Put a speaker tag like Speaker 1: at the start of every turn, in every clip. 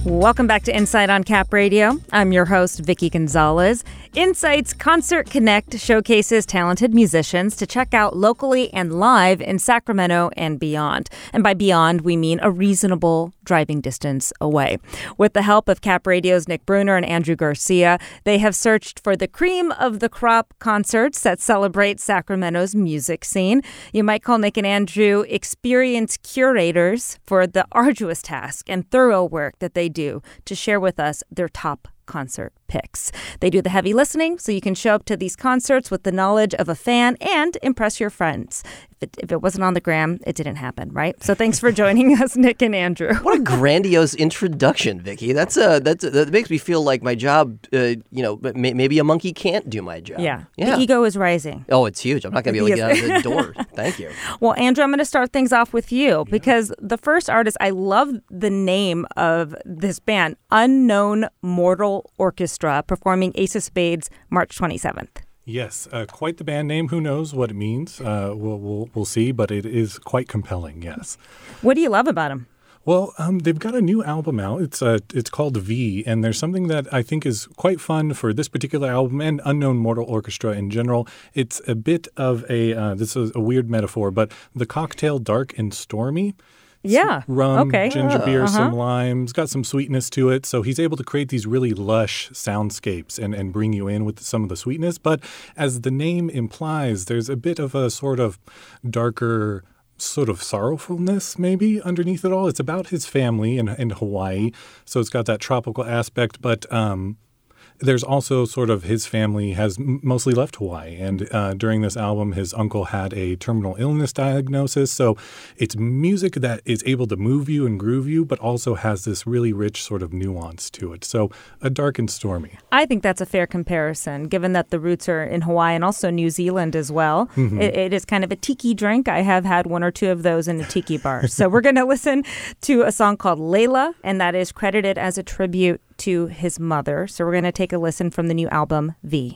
Speaker 1: Welcome back to Insight on Cap Radio. I'm your host, Vicky Gonzalez. Insight's Concert Connect showcases talented musicians to check out locally and live in Sacramento and beyond. And by beyond, we mean a reasonable driving distance away. With the help of Cap Radio's Nick Bruner and Andrew Garcia, they have searched for the cream of the crop concerts that celebrate Sacramento's music scene. You might call Nick and Andrew experienced curators for the arduous task and thorough work that they do to share with us their top concert picks. They do the heavy listening so you can show up to these concerts with the knowledge of a fan and impress your friends. If it wasn't on the gram, it didn't happen, right? So thanks for joining us, Nick and Andrew.
Speaker 2: What a grandiose introduction, Vicky. That makes me feel like my job, maybe a monkey can't do my job.
Speaker 1: Yeah. The ego is rising.
Speaker 2: Oh, it's huge. I'm not going to be able to get out of the door. Thank you.
Speaker 1: Well, Andrew, I'm going to start things off with you because the first artist, I love the name of this band, Unknown Mortal Orchestra, performing Ace of Spades March 27th.
Speaker 3: Yes, quite the band name. Who knows what it means? We'll see, but it is quite compelling, yes.
Speaker 1: What do you love about them?
Speaker 3: Well, they've got a new album out. It's called V, and there's something that I think is quite fun for this particular album and Unknown Mortal Orchestra in general. It's a bit of this is a weird metaphor, but the cocktail Dark and Stormy.
Speaker 1: Yeah.
Speaker 3: Rum,
Speaker 1: okay.
Speaker 3: ginger beer, some limes, got some sweetness to it. So he's able to create these really lush soundscapes and bring you in with some of the sweetness. But as the name implies, there's a bit of a sort of darker sort of sorrowfulness maybe underneath it all. It's about his family in Hawaii. So it's got that tropical aspect, but there's also sort of his family has mostly left Hawaii. And during this album, his uncle had a terminal illness diagnosis. So it's music that is able to move you and groove you, but also has this really rich sort of nuance to it. So a Dark and Stormy.
Speaker 1: I think that's a fair comparison, given that the roots are in Hawaii and also New Zealand as well. Mm-hmm. It is kind of a tiki drink. I have had one or two of those in a tiki bar. So we're going to listen to a song called Layla, and that is credited as a tribute to his mother. So we're going to take a listen from the new album, V.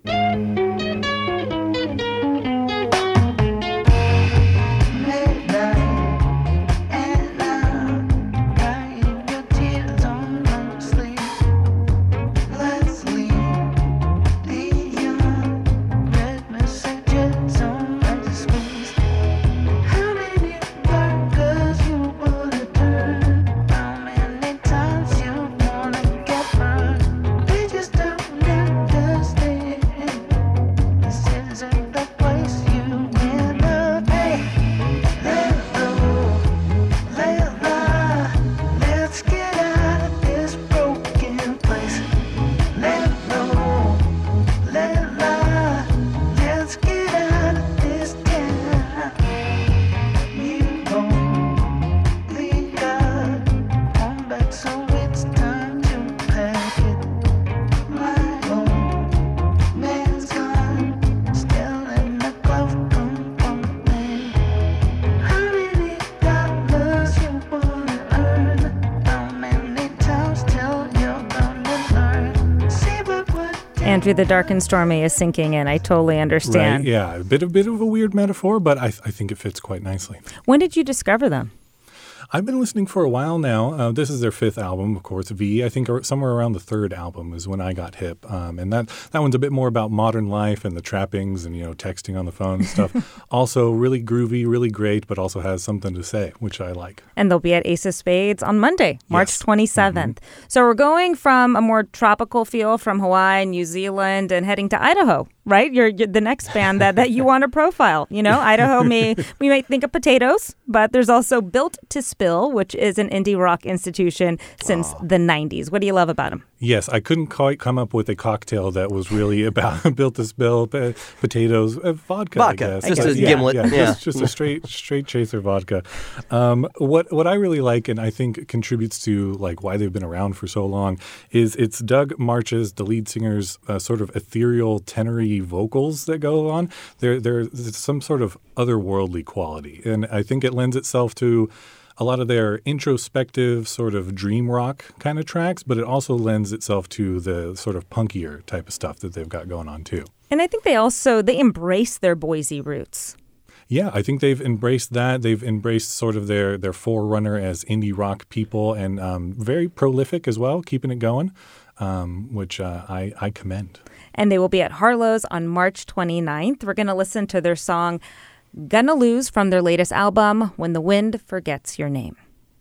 Speaker 1: Andrew, the Dark and Stormy is sinking in. I totally understand.
Speaker 3: Right, yeah, a bit of a weird metaphor, but I think it fits quite nicely.
Speaker 1: When did you discover them?
Speaker 3: I've been listening for a while now. This is their fifth album, of course, V. I think somewhere around the third album is when I got hip. And that one's a bit more about modern life and the trappings and, texting on the phone and stuff. Also really groovy, really great, but also has something to say, which I like.
Speaker 1: And they'll be at Ace of Spades on Monday, March 27th. Mm-hmm. So we're going from a more tropical feel from Hawaii, New Zealand, and heading to Idaho, right? You're the next band that you want to profile. Idaho, we might think of potatoes, but there's also Built to Spill, which is an indie rock institution since the 90s. What do you love about them?
Speaker 3: Yes, I couldn't quite come up with a cocktail that was really about Built to Spill, potatoes, vodka, I guess.
Speaker 2: Just a gimlet.
Speaker 3: Yeah. Just a straight chaser vodka. What I really like and I think contributes to like why they've been around for so long is it's Doug Marches, the lead singer's sort of ethereal tenory vocals that go on. There's some sort of otherworldly quality, and I think it lends itself to a lot of their introspective sort of dream rock kind of tracks, but it also lends itself to the sort of punkier type of stuff that they've got going on too.
Speaker 1: And I think they embrace their Boise roots.
Speaker 3: Yeah, I think they've embraced that. They've embraced sort of their forerunner as indie rock people, and very prolific as well, keeping it going, which I commend.
Speaker 1: And they will be at Harlow's on March 29th. We're going to listen to their song Gonna Lose from their latest album, When the Wind Forgets Your Name.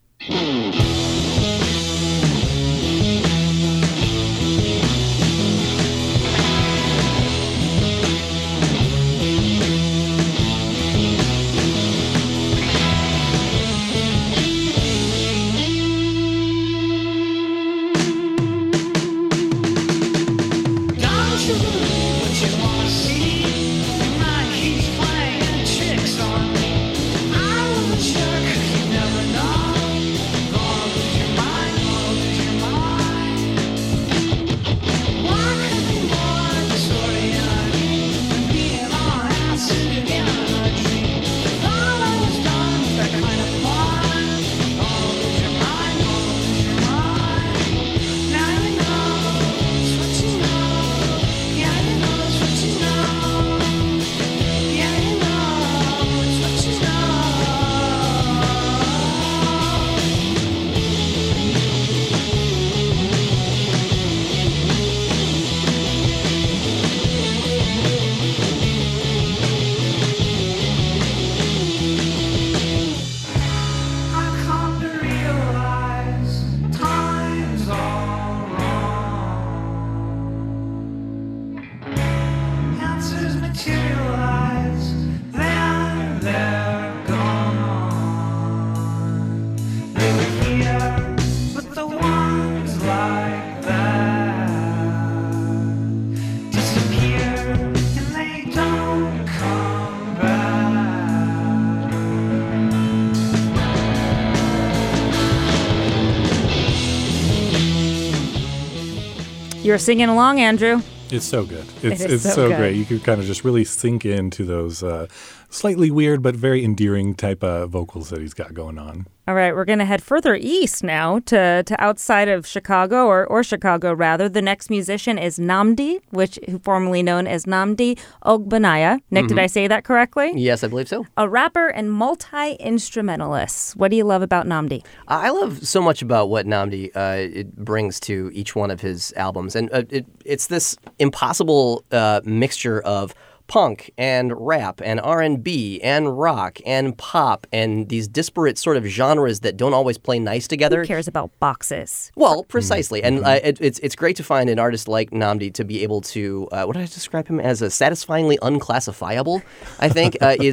Speaker 1: You're singing along, Andrew.
Speaker 3: It's so good. It's
Speaker 1: so
Speaker 3: so
Speaker 1: good.
Speaker 3: great. You could kind of just really sink into those slightly weird but very endearing type of vocals that he's got going on.
Speaker 1: All right, we're going to head further east now to outside of Chicago, or Chicago rather. The next musician is Nnamdi, formerly known as Nnamdi Ogbenaya. Nick, did I say that correctly?
Speaker 2: Yes, I believe so.
Speaker 1: A rapper and multi-instrumentalist. What do you love about Nnamdi?
Speaker 2: I love so much about what Nnamdi it brings to each one of his albums. And it's this impossible mixture of punk and rap and R&B and rock and pop and these disparate sort of genres that don't always play nice together.
Speaker 1: Who cares about boxes?
Speaker 2: Well, precisely. And it's great to find an artist like Nnamdi to be able to, what did I describe him as? A satisfyingly unclassifiable, I think,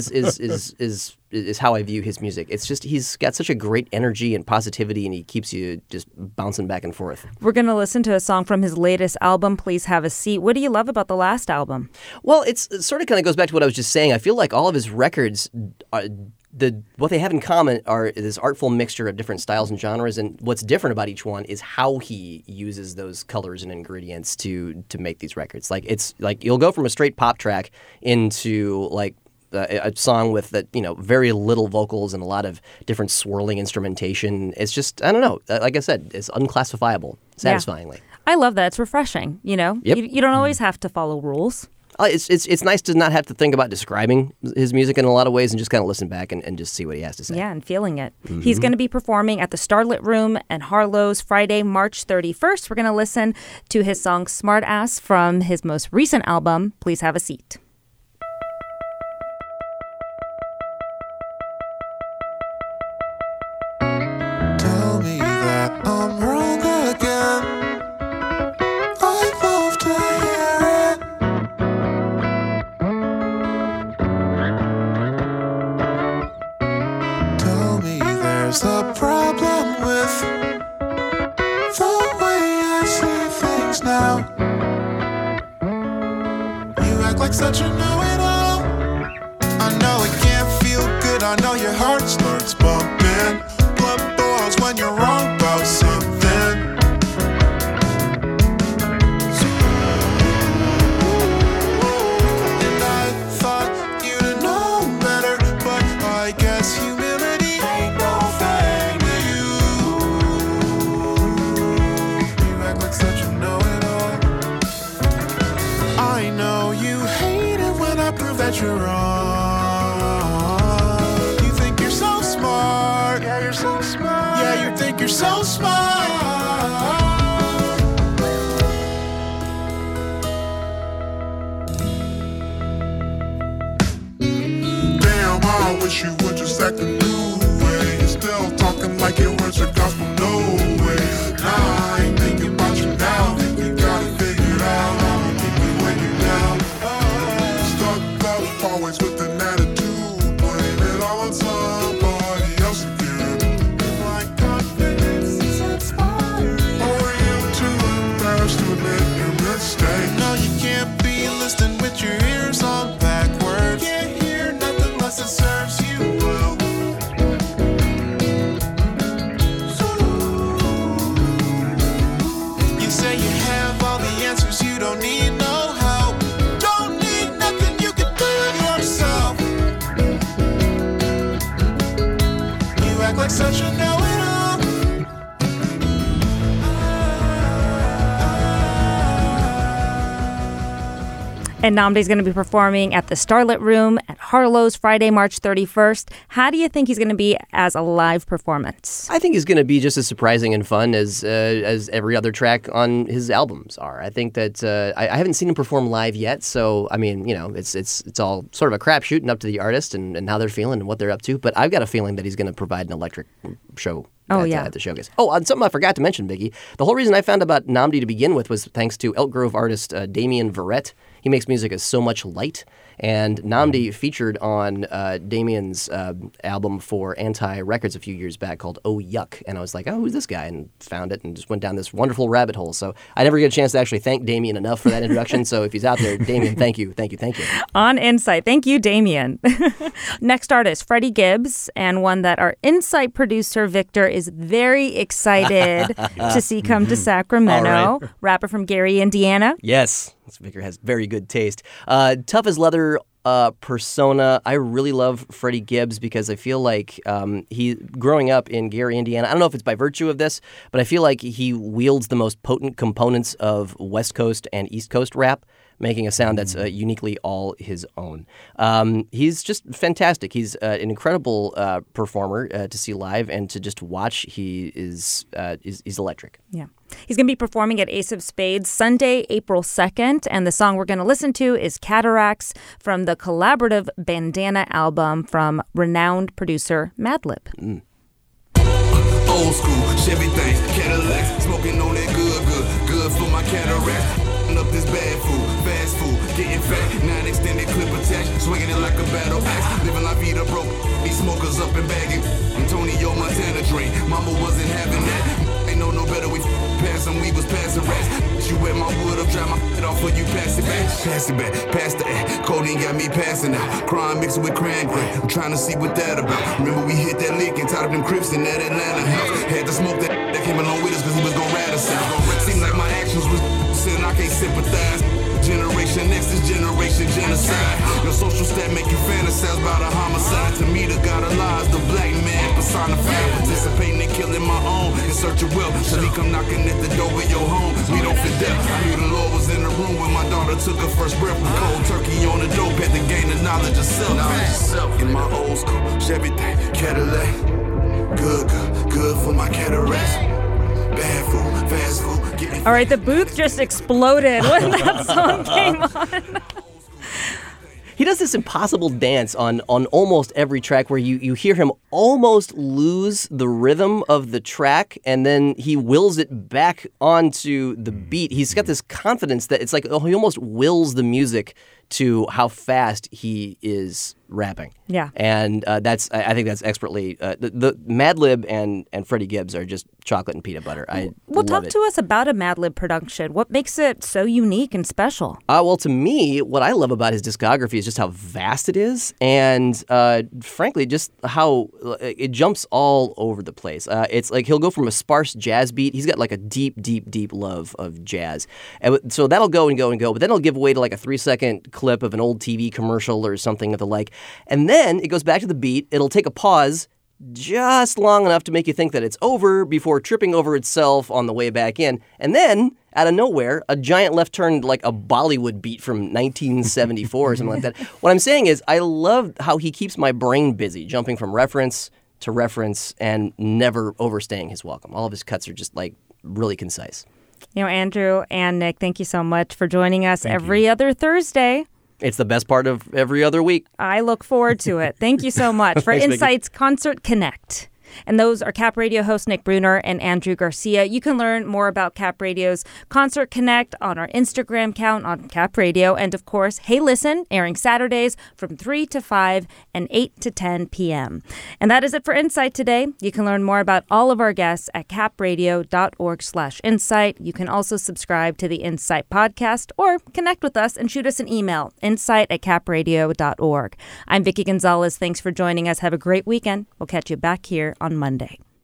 Speaker 2: is how I view his music. It's just he's got such a great energy and positivity, and he keeps you just bouncing back and forth.
Speaker 1: We're going to listen to a song from his latest album, Please Have a Seat. What do you love about the last album?
Speaker 2: Well, it sort of kind of goes back to what I was just saying. I feel like all of his records, what they have in common are this artful mixture of different styles and genres, and what's different about each one is how he uses those colors and ingredients to make these records. Like it's like you'll go from a straight pop track into like a song with very little vocals and a lot of different swirling instrumentation. It's just, I don't know. Like I said, it's unclassifiable, satisfyingly.
Speaker 1: Yeah. I love that. It's refreshing. Yep. You don't always have to follow rules.
Speaker 2: It's nice to not have to think about describing his music in a lot of ways and just kind of listen back and just see what he has to say.
Speaker 1: Yeah, and feeling it. Mm-hmm. He's going to be performing at the Starlit Room and Harlow's Friday, March 31st. We're going to listen to his song Smart Ass from his most recent album, Please Have a Seat.
Speaker 4: Tell me that I'm wrong again. I'd love to hear it. Tell me there's a problem with the way I see things now. You act like such a know-it-all. I know it can't feel good. I know your heart starts bumping. Blood boils when you're wrong about something. And I thought you'd know better, but I guess humility ain't no thing to you. You act like such a know-it-all. I know you hate it when wish you would just act a new way. You're still talking like your words are gospel, no way. Nah, I ain't thinking about you now. Think you got it figured out. I'ma keep it when you're down. Stuck up always with an attitude. Blame it all on somebody else again. My confidence is inspiring. Or are you too embarrassed to admit your mistakes? No, you can't be listening with your ears on backwards. Can't hear nothing unless it serves you well. You say you have all the answers, you don't need no help. Don't need nothing, you can do it yourself. You act like such a know-it-all.
Speaker 1: And Nnamdi's going to be performing at the Starlit Room at Harlow's Friday, March 31st. How do you think he's going to be as a live performance?
Speaker 2: I think he's going to be just as surprising and fun as every other track on his albums are. I think that I haven't seen him perform live yet, so I mean, you know, it's all sort of a crapshoot and up to the artist and how they're feeling and what they're up to. But I've got a feeling that he's going to provide an electric show. At the showcase. Oh, and something I forgot to mention, Vicki. The whole reason I found about Nnamdi to begin with was thanks to Elk Grove artist Damien Verrett. He makes music as so much light. And Nnamdi featured on Damien's album for Anti Records a few years back called Oh Yuck. And I was like, oh, who's this guy? And found it and just went down this wonderful rabbit hole. So I never get a chance to actually thank Damien enough for that introduction. So if he's out there, Damien, thank you.
Speaker 1: On Insight. Thank you, Damien. Next artist, Freddie Gibbs, and one that our Insight producer, Victor, is very excited to see come to Sacramento.
Speaker 2: All right.
Speaker 1: Rapper from Gary, Indiana.
Speaker 2: Yes. This Victor has very good taste. Tough as leather persona. I really love Freddie Gibbs because I feel like he, growing up in Gary, Indiana, I don't know if it's by virtue of this, but I feel like he wields the most potent components of West Coast and East Coast rap, making a sound that's uniquely all his own. He's just fantastic. He's an incredible performer to see live and to just watch. He's electric.
Speaker 1: Yeah. He's going to be performing at Ace of Spades Sunday, April 2nd, and the song we're going to listen to is Cataracts from the collaborative Bandana album from renowned producer Madlib.
Speaker 5: Old school, Chevy things, Cadillacs, smoking on that good for my cataracts. Up this bad food, fast food, getting fat, non-extended clip attached, swinging it like a battle axe, living la vida broke, these smokers up and bagging, Antonio Montana drain, mama wasn't having that, ain't no better, we passing, we was passing rats, you wet my wood up, dry my shit off for you, pass it back, pass the act, codeine got me passing out, crime mixed with cran, I'm trying to see what that about, remember we hit that lick and tied up them Crips in that Atlanta house, had to smoke that came along with us cause he was gon' rat us out, seemed like my actions was sin, I can't sympathize. Generation X is generation genocide. Your social stat make you fantasize about a homicide. To me, the god of lies, the black man personified. Participating in killing my own in search of wealth. Shalik, I'm knocking at the door of your home. We don't fit death. I knew the Lord was in the room when my daughter took her first breath. With cold turkey on the dope, had to gain the knowledge of self. In my old school, Chevy thing, Cadillac. Good for my cataracts. Bad food, fast food.
Speaker 1: All right, the booth just exploded when that song came on.
Speaker 2: He does this impossible dance on almost every track where you hear him almost lose the rhythm of the track and then he wills it back onto the beat. He's got this confidence that it's like he almost wills the music to how fast he is rapping.
Speaker 1: Yeah.
Speaker 2: And I think that's expertly, the Madlib and Freddie Gibbs are just chocolate and peanut butter.
Speaker 1: Talk to us about a Madlib production. What makes it so unique and special?
Speaker 2: Well, to me, what I love about his discography is just how vast it is and frankly, just how it jumps all over the place. It's like he'll go from a sparse jazz beat. He's got like a deep, deep, deep love of jazz. And so that'll go and go and go, but then it'll give way to like a 3-second clip of an old TV commercial or something of the like. And then it goes back to the beat. It'll take a pause just long enough to make you think that it's over before tripping over itself on the way back in. And then, out of nowhere, a giant left turn like a Bollywood beat from 1974 or something like that. What I'm saying is I love how he keeps my brain busy, jumping from reference to reference and never overstaying his welcome. All of his cuts are just like really concise.
Speaker 1: Andrew and Nick, thank you so much for joining us every other Thursday.
Speaker 2: It's the best part of every other week.
Speaker 1: I look forward to it. Thank you so much for
Speaker 2: Thanks, Vicki.
Speaker 1: Insights Concert Connect. And those are Cap Radio host Nick Bruner and Andrew Garcia. You can learn more about Cap Radio's Concert Connect on our Instagram account on Cap Radio. And of course, Hey Listen, airing Saturdays from 3 to 5 and 8 to 10 p.m. And that is it for Insight today. You can learn more about all of our guests at capradio.org/insight. You can also subscribe to the Insight podcast or connect with us and shoot us an email, insight@capradio.org. I'm Vicki Gonzalez. Thanks for joining us. Have a great weekend. We'll catch you back here on Monday.